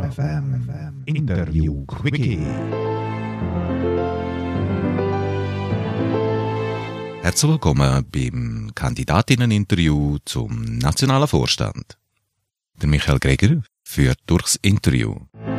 Interview Quickie. Herzlich willkommen beim Kandidatinnen-Interview zum Nationalen Vorstand. Der Michael Greger führt durchs Interview.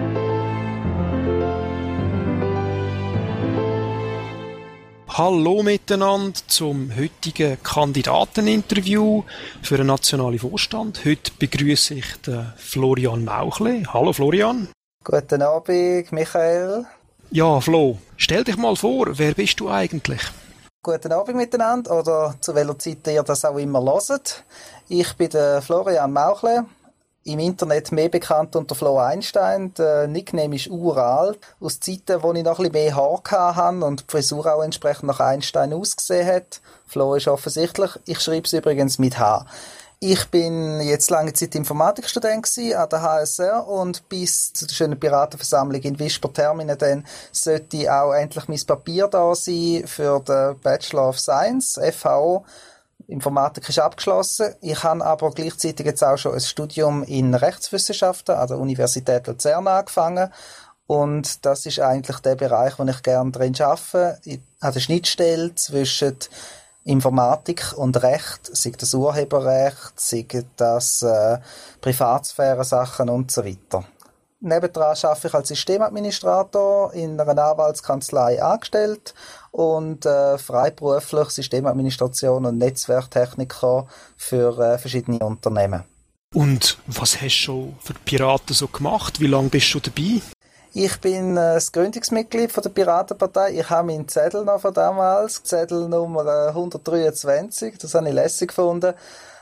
Hallo miteinander zum heutigen Kandidateninterview für den Nationalen Vorstand. Heute begrüße ich den Florian Mauchle. Hallo Florian. Guten Abend, Michael. Ja, Flo, stell dich mal vor, wer bist du eigentlich? Guten Abend miteinander, oder zu welcher Zeit ihr das auch immer hört. Ich bin der Florian Mauchle, im Internet mehr bekannt unter Flo Einstein. Der Nickname ist uralt, aus Zeiten, wo ich noch ein bisschen mehr Haar hatte und die Frisur auch entsprechend nach Einstein ausgesehen hat. Flo ist offensichtlich. Ich schreibe es übrigens mit H. Ich bin jetzt lange Zeit Informatikstudent an der HSR und bis zu der schönen Piratenversammlung in Wisper-Termine dann sollte auch endlich mein Papier da sein für den Bachelor of Science, FHO. Informatik ist abgeschlossen. Ich habe aber gleichzeitig jetzt auch schon ein Studium in Rechtswissenschaften an der Universität Luzern angefangen. Und das ist eigentlich der Bereich, wo ich gerne drin arbeite. An der Schnittstelle zwischen Informatik und Recht, sei das Urheberrecht, sei das Privatsphäre-Sachen und so weiter. Nebendran arbeite ich als Systemadministrator in einer Anwaltskanzlei angestellt und freiberuflich Systemadministration und Netzwerktechniker für verschiedene Unternehmen. Und was hast du schon für die Piraten so gemacht? Wie lange bist du dabei? Ich bin das Gründungsmitglied von der Piratenpartei. Ich habe meinen Zettel noch von damals, Zettel Nummer 123, das habe ich lässig gefunden.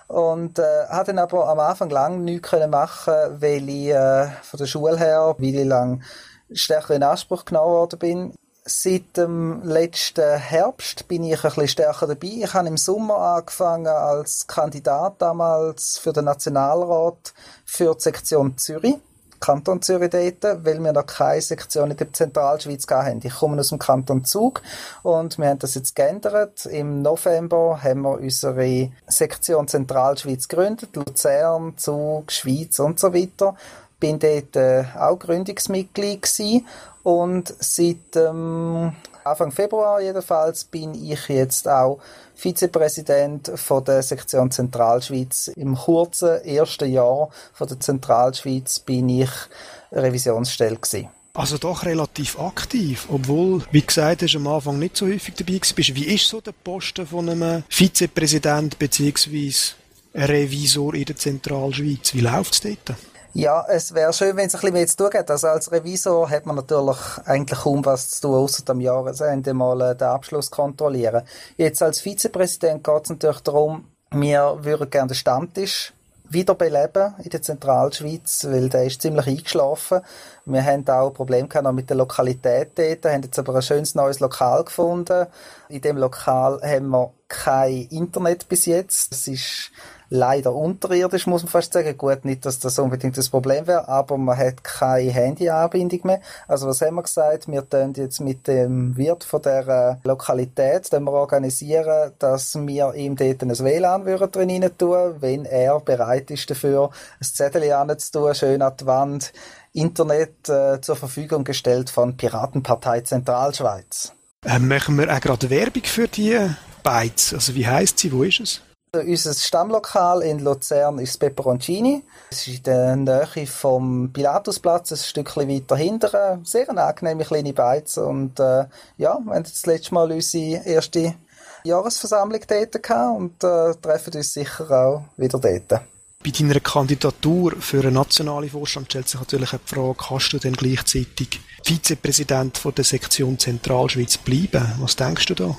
Und habe dann aber am Anfang lang nichts machen können, weil ich von der Schule her, weil ich lang stärker in Anspruch genommen worden bin. Seit dem letzten Herbst bin ich ein bisschen stärker dabei. Ich habe im Sommer angefangen als Kandidat damals für den Nationalrat für die Sektion Zürich, Kanton Zürich dort, weil wir noch keine Sektion in der Zentralschweiz hatten. Ich komme aus dem Kanton Zug und wir haben das jetzt geändert. Im November haben wir unsere Sektion Zentralschweiz gegründet, Luzern, Zug, Schweiz und so weiter. Bin dort auch Gründungsmitglied gewesen und seit Anfang Februar jedenfalls bin ich jetzt auch Vizepräsident von der Sektion Zentralschweiz. Im kurzen ersten Jahr von der Zentralschweiz bin ich Revisionsstelle gewesen. Also doch relativ aktiv, obwohl, wie gesagt, du am Anfang nicht so häufig dabei bist. Wie ist so der Posten von einem Vizepräsident bzw. Revisor in der Zentralschweiz? Wie läuft es dort? Ja, es wäre schön, wenn es ein bisschen mehr zu tun gibt. Also als Revisor hat man natürlich eigentlich kaum was zu tun, ausser am Jahresende mal den Abschluss kontrollieren. Jetzt als Vizepräsident geht es natürlich darum, wir würden gerne den Stammtisch wiederbeleben in der Zentralschweiz, weil der ist ziemlich eingeschlafen. Wir haben auch Probleme gehabt mit der Lokalität dort, haben jetzt aber ein schönes neues Lokal gefunden. In dem Lokal haben wir kein Internet bis jetzt. Es ist leider unterirdisch, muss man fast sagen. Gut, nicht, dass das unbedingt das Problem wäre, aber man hat keine Handyanbindung mehr. Also was haben wir gesagt? Wir tun jetzt mit dem Wirt von der Lokalität wir organisieren, dass wir ihm dort ein WLAN drin tun, wenn er bereit ist dafür, ein Zettel anzutun, schön an die Wand, Internet zur Verfügung gestellt von Piratenpartei Zentralschweiz. Machen wir auch gerade Werbung für die Beiz? Also wie heisst sie? Wo ist es? Unser Stammlokal in Luzern ist das Peperoncini. Es ist in der Nähe vom Pilatusplatz, ein Stückchen weiter hinten. Sehr eine angenehme kleine Beiz. Und ja, wir haben das letzte Mal unsere erste Jahresversammlung dort gehabt und treffen uns sicher auch wieder dort. Bei deiner Kandidatur für einen nationalen Vorstand stellt sich natürlich auch die Frage, kannst du denn gleichzeitig Vizepräsident von der Sektion Zentralschweiz bleiben? Was denkst du da?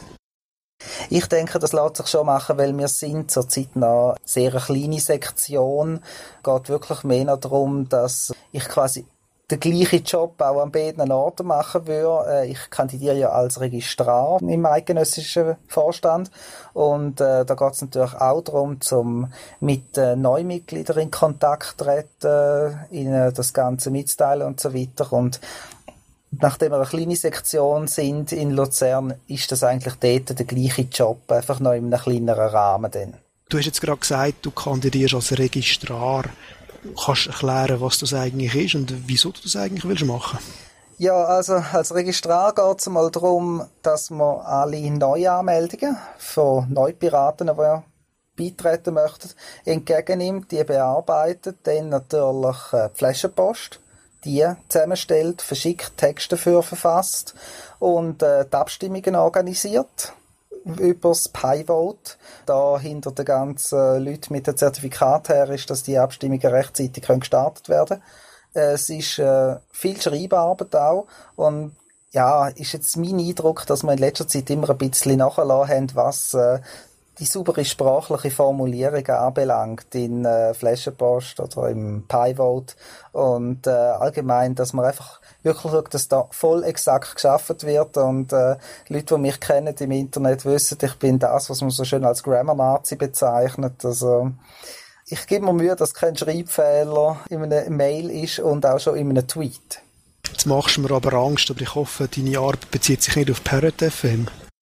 Ich denke, das lässt sich schon machen, weil wir sind zurzeit noch eine sehr kleine Sektion. Es geht wirklich mehr darum, dass ich quasi den gleichen Job auch an beiden Orten machen würde. Ich kandidiere ja als Registrar im eidgenössischen Vorstand und da geht es natürlich auch darum, mit Neumitgliedern in Kontakt zu treten, ihnen das Ganze mitzuteilen und so weiter. Und nachdem wir eine kleine Sektion sind in Luzern, ist das eigentlich dort der gleiche Job, einfach noch in einem kleineren Rahmen. Dann. Du hast jetzt gerade gesagt, du kandidierst als Registrar. kannst du erklären, was das eigentlich ist und wieso du das eigentlich willst machen? Ja, also als Registrar geht es mal darum, dass man alle Neuanmeldungen von Neupiraten, die beitreten möchten, entgegennimmt, die bearbeitet, dann natürlich die Flaschenpost, die zusammenstellt, verschickt, Texte dafür verfasst und die Abstimmungen organisiert über das Pi-Vote. Da hinter den ganzen Leuten mit dem Zertifikat her ist, dass die Abstimmungen rechtzeitig gestartet werden können. Es ist viel Schreibarbeit auch und ja, ist jetzt mein Eindruck, dass wir in letzter Zeit immer ein bisschen nachgelassen haben, was die saubere sprachliche Formulierung anbelangt in Flaschenpost oder im Pi-Vote und allgemein, dass man einfach wirklich schaut, dass da voll exakt geschaffen wird und Leute, die mich kennen im Internet, wissen, ich bin das, was man so schön als Grammar-Nazi bezeichnet. Also ich gebe mir Mühe, dass kein Schreibfehler in einer Mail ist und auch schon in einem Tweet. Jetzt machst du mir aber Angst, aber ich hoffe, deine Arbeit bezieht sich nicht auf Parrot FM.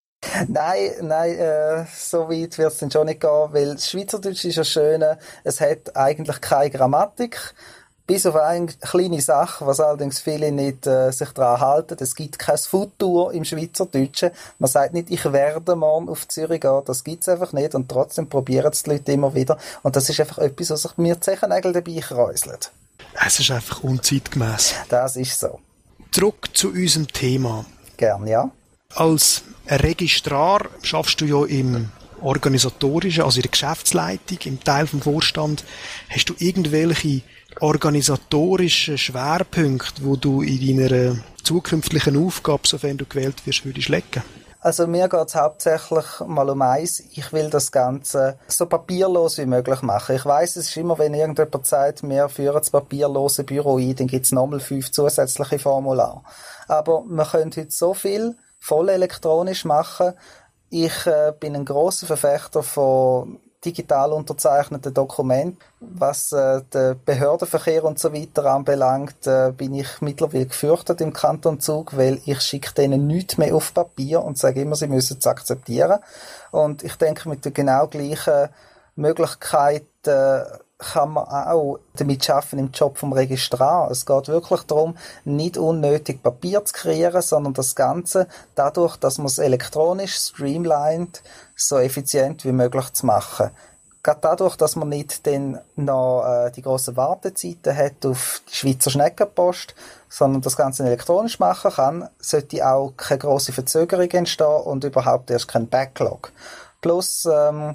Nein, so weit wird es dann schon nicht gehen, weil das Schweizerdeutsch ist ja schön, es hat eigentlich keine Grammatik, bis auf eine kleine Sache, was allerdings viele nicht sich daran halten. Es gibt kein Futur im Schweizerdeutschen. Man sagt nicht, ich werde morgen auf Zürich gehen, das gibt's einfach nicht und trotzdem probieren es die Leute immer wieder und das ist einfach etwas, was sich mir die Zechennägel dabei kräuselt. Es ist einfach unzeitgemäss. Das ist so. Zurück zu unserem Thema. Gern, ja. Als Registrar schaffst du ja im Organisatorischen, also in der Geschäftsleitung, im Teil vom Vorstand. Hast du irgendwelche organisatorischen Schwerpunkte, wo du in deiner zukünftigen Aufgabe, sofern du gewählt wirst, würdest legen? Also mir geht es hauptsächlich mal um eins. Ich will das Ganze so papierlos wie möglich machen. Ich weiss, es ist immer, wenn irgendjemand sagt, wir führen das papierlose Büro ein, dann gibt es nochmal 5 zusätzliche Formulare. Aber wir können heute so viel voll elektronisch machen. Ich bin ein grosser Verfechter von digital unterzeichneten Dokumenten. Was den Behördenverkehr und so weiter anbelangt, bin ich mittlerweile gefürchtet im Kanton Zug, weil ich schicke denen nichts mehr auf Papier und sage immer, sie müssen es akzeptieren. Und ich denke, mit der genau gleichen Möglichkeit kann man auch damit arbeiten im Job vom Registrar. Es geht wirklich darum, nicht unnötig Papier zu kreieren, sondern das Ganze dadurch, dass man es elektronisch streamlined, so effizient wie möglich zu machen. Gerade dadurch, dass man nicht dann noch die grossen Wartezeiten hat auf die Schweizer Schneckenpost, sondern das Ganze elektronisch machen kann, sollte auch keine grosse Verzögerung entstehen und überhaupt erst kein Backlog. Plus,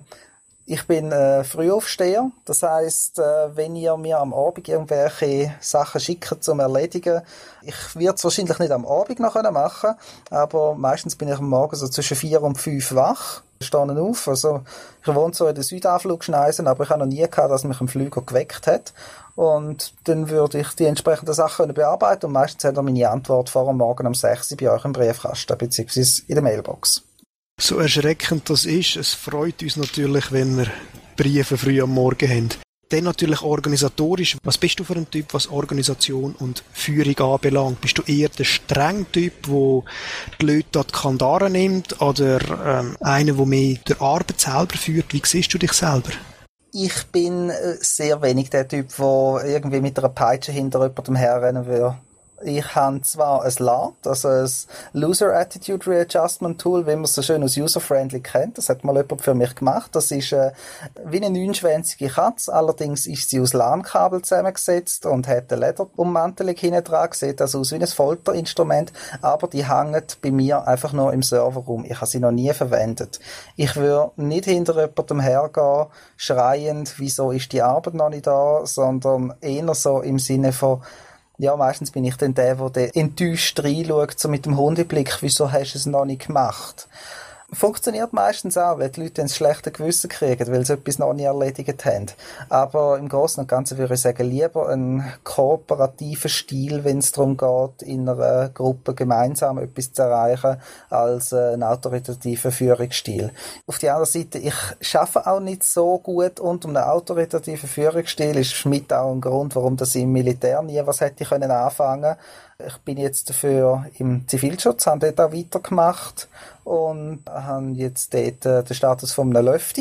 ich bin Frühaufsteher, das heisst, wenn ihr mir am Abend irgendwelche Sachen schickt zum Erledigen, ich werde es wahrscheinlich nicht am Abend noch machen können, aber meistens bin ich am Morgen so zwischen 4 und 5 wach, stehe auf, also ich wohne so in der Südanflugschneise, aber ich habe noch nie gehabt, dass mich ein Flüger geweckt hat und dann würde ich die entsprechenden Sachen bearbeiten und meistens hat er meine Antwort vor am Morgen um 6 Uhr bei euch im Briefkasten, beziehungsweise in der Mailbox. So erschreckend das ist, es freut uns natürlich, wenn wir Briefe früh am Morgen haben. Dann natürlich organisatorisch. Was bist du für ein Typ, was Organisation und Führung anbelangt? Bist du eher der strenge Typ, der die Leute an die Kandare nimmt, oder einer, der mehr der Arbeit selber führt? Wie siehst du dich selber? Ich bin sehr wenig der Typ, der irgendwie mit einer Peitsche hinter jemandem herrennen will. Ich habe zwar ein LAT, also ein Loser Attitude Readjustment Tool, wie man es so schön aus User-Friendly kennt. Das hat mal jemand für mich gemacht. Das ist wie eine 9-schwänzige Katze. Allerdings ist sie aus LAN-Kabel zusammengesetzt und hat eine Lederummantelung hinten dran. Sieht das aus wie ein Folterinstrument. Aber die hängt bei mir einfach nur im Serverraum. Ich habe sie noch nie verwendet. Ich würde nicht hinter jemandem hergehen, schreiend, wieso ist die Arbeit noch nicht da, sondern eher so im Sinne von, ja, meistens bin ich dann der enttäuscht reinschaut, so mit dem Hundeblick, wieso hast du es noch nicht gemacht? Funktioniert meistens auch, weil die Leute ein schlechtes Gewissen kriegen, weil sie etwas noch nie erledigt haben. Aber im Großen und Ganzen würde ich sagen, lieber einen kooperativen Stil, wenn es darum geht, in einer Gruppe gemeinsam etwas zu erreichen, als einen autoritativen Führungsstil. Auf die andere Seite, ich arbeite auch nicht so gut unter einem autoritativen Führungsstil. Ist mit auch ein Grund, warum das im Militär nie was hätte können anfangen. Ich bin jetzt dafür im Zivilschutz, habe dort auch weitergemacht und habe jetzt dort den Status von einem Löfti.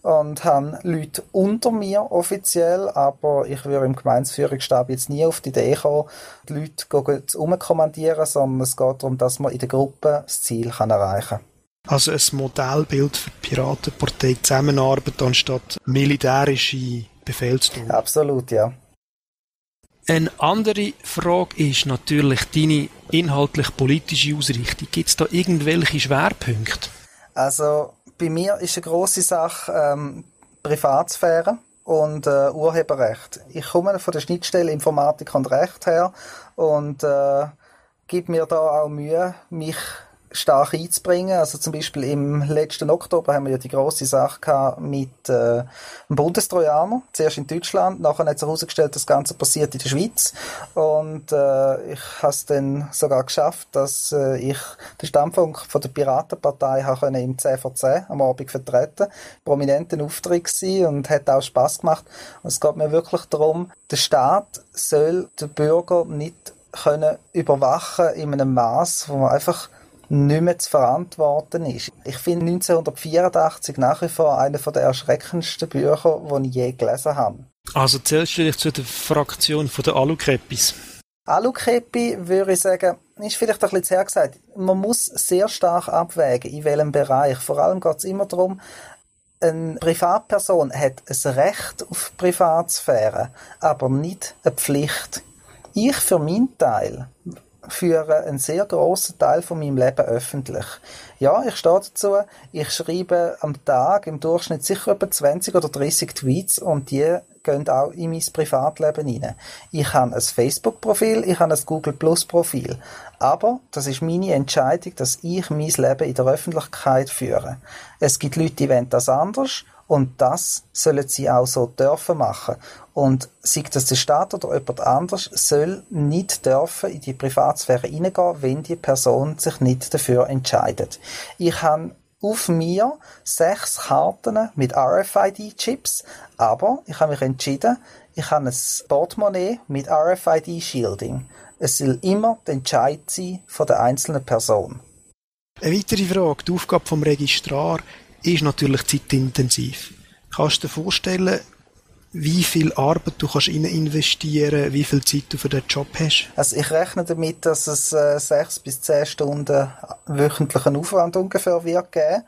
und habe Leute unter mir offiziell, aber ich würde im Gemeindeführungsstab jetzt nie auf die Idee kommen, die Leute umkommandieren, sondern es geht darum, dass man in der Gruppe das Ziel erreichen kann. Also ein Modellbild für die Piratenpartei, Zusammenarbeit anstatt militärische Befehlsdruck. Absolut, ja. Eine andere Frage ist natürlich deine inhaltlich-politische Ausrichtung. Gibt es da irgendwelche Schwerpunkte? Also bei mir ist eine grosse Sache Privatsphäre und Urheberrecht. Ich komme von der Schnittstelle Informatik und Recht her und gebe mir da auch Mühe, mich stark einzubringen. Also zum Beispiel im letzten Oktober haben wir ja die grosse Sache gehabt mit dem Bundestrojaner. Zuerst in Deutschland, nachher hat sich herausgestellt, das Ganze passiert in der Schweiz. Und ich habe es dann sogar geschafft, dass ich den Standpunkt von der Piratenpartei im 10 vor 10 am Abend vertreten. Prominenten Auftritt gewesen und hat auch Spass gemacht. Und es geht mir wirklich darum, der Staat soll den Bürger nicht können überwachen in einem Maß, wo man einfach nicht mehr zu verantworten ist. Ich finde 1984 nach wie vor einer der erschreckendsten Bücher, die ich je gelesen habe. Also zählst du dich zu der Fraktion der Alukäppis? Alukäppi, würde ich sagen, ist vielleicht ein bisschen zu hergesagt. Man muss sehr stark abwägen, in welchem Bereich. Vor allem geht es immer darum, eine Privatperson hat ein Recht auf Privatsphäre, aber nicht eine Pflicht. Ich für meinen Teil führe einen sehr grossen Teil von meinem Leben öffentlich. Ja, ich stehe dazu, ich schreibe am Tag im Durchschnitt sicher etwa 20 oder 30 Tweets und die gehen auch in mein Privatleben rein. Ich habe ein Facebook-Profil, ich habe ein Google-Plus-Profil. Aber das ist meine Entscheidung, dass ich mein Leben in der Öffentlichkeit führe. Es gibt Leute, die wollen das anders und das sollen sie auch so dürfen machen. Und sei das der Staat oder jemand anders, soll nicht dürfen in die Privatsphäre hineingehen, wenn die Person sich nicht dafür entscheidet. Ich habe auf mir 6 Karten mit RFID-Chips, aber ich habe mich entschieden, ich habe ein Portemonnaie mit RFID-Shielding. Es soll immer der Entscheid sein von der einzelnen Person. Eine weitere Frage, die Aufgabe vom Registrar ist natürlich zeitintensiv. Kannst du dir vorstellen, wie viel Arbeit du kannst investieren, wie viel Zeit du für den Job hast? Also ich rechne damit, dass es 6 bis 10 Stunden wöchentlichen Aufwand ungefähr wird geben.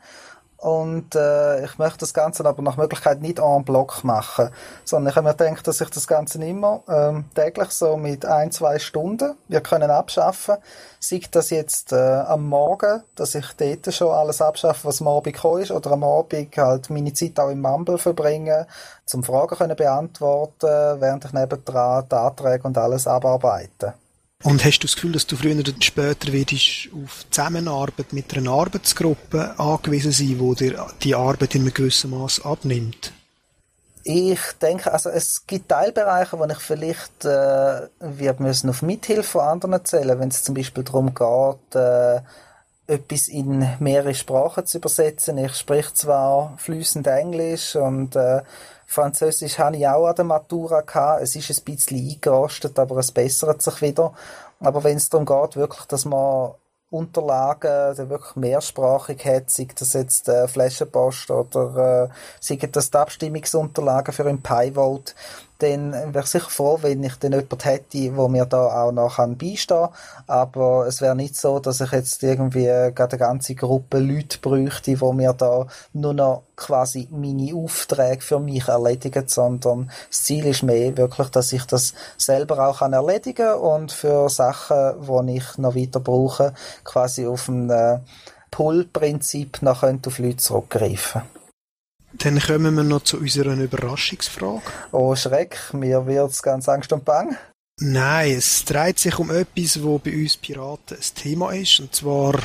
Und ich möchte das Ganze aber nach Möglichkeit nicht en bloc machen, sondern ich habe mir gedacht, dass ich das Ganze immer täglich so mit 1-2 Stunden wir können abschaffen. Sei das jetzt am Morgen, dass ich dort schon alles abschaffe, was am Abend gekommen ist, oder am Abend halt meine Zeit auch im Mumble verbringen, zum Fragen können beantworten, während ich nebendran die Anträge und alles abarbeite. Und hast du das Gefühl, dass du früher oder später wirst auf Zusammenarbeit mit einer Arbeitsgruppe angewiesen sein, wo dir die Arbeit in einem gewissen Maß abnimmt? Ich denke, also es gibt Teilbereiche, wo ich vielleicht wird müssen auf Mithilfe von anderen zählen, wenn es zum Beispiel darum geht, etwas in mehrere Sprachen zu übersetzen. Ich spreche zwar fließend Englisch und Französisch habe ich auch an der Matura gehabt. Es ist ein bisschen eingerostet, aber es bessert sich wieder. Aber wenn es darum geht, wirklich, dass man Unterlagen wirklich mehrsprachig hat, sei das jetzt Flaschenpost oder sei das die Abstimmungsunterlagen für ein Pi-Vote, dann wäre ich sicher froh, wenn ich dann jemanden hätte, der mir da auch noch beistehen kann. Aber es wäre nicht so, dass ich jetzt irgendwie gerade eine ganze Gruppe Leute bräuchte, die mir da nur noch quasi meine Aufträge für mich erledigen, sondern das Ziel ist mehr wirklich, dass ich das selber auch erledigen kann und für Sachen, die ich noch weiter brauche, quasi auf ein Pull-Prinzip noch auf Leute zurückgreifen. Dann kommen wir noch zu unserer Überraschungsfrage. Oh Schreck, mir wird's ganz Angst und Bang. Nein, es dreht sich um etwas, wo bei uns Piraten ein Thema ist, und zwar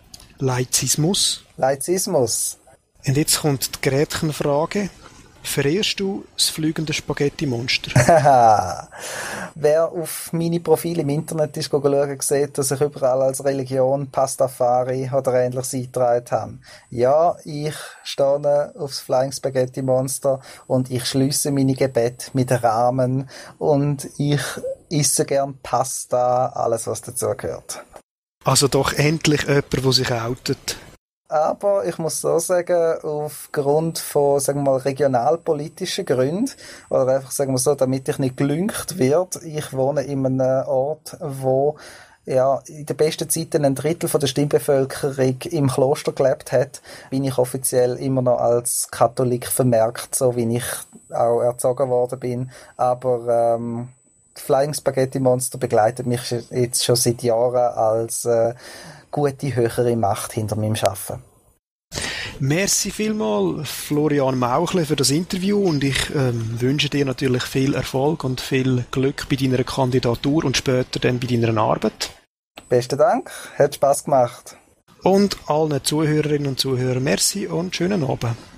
Laizismus. Laizismus. Und jetzt kommt die Gretchenfrage. Verehrst du das fliegende Spaghetti-Monster? Wer auf meine Profile im Internet ist schauen, sieht, dass ich überall als Religion Pastafari oder Ähnliches eingetragen habe. Ja, ich stehe aufs Flying Spaghetti Monster und ich schliesse meine Gebete mit Ramen und ich esse gern Pasta, alles was dazu gehört. Also doch endlich jemand, der sich outet. aber ich muss so sagen, aufgrund von, sagen wir mal, regionalpolitischen Gründen, oder einfach, sagen wir so, damit ich nicht gelüncht werde, ich wohne in einem Ort, wo ja, in den besten Zeiten ein Drittel von der Stimmbevölkerung im Kloster gelebt hat, bin ich offiziell immer noch als Katholik vermerkt, so wie ich auch erzogen worden bin. Aber Flying Spaghetti Monster begleitet mich jetzt schon seit Jahren als gute höhere Macht hinter meinem Arbeiten. Merci vielmals, Florian Mauchle, für das Interview und ich wünsche dir natürlich viel Erfolg und viel Glück bei deiner Kandidatur und später dann bei deiner Arbeit. Besten Dank, hat Spass gemacht. Und allen Zuhörerinnen und Zuhörern merci und schönen Abend.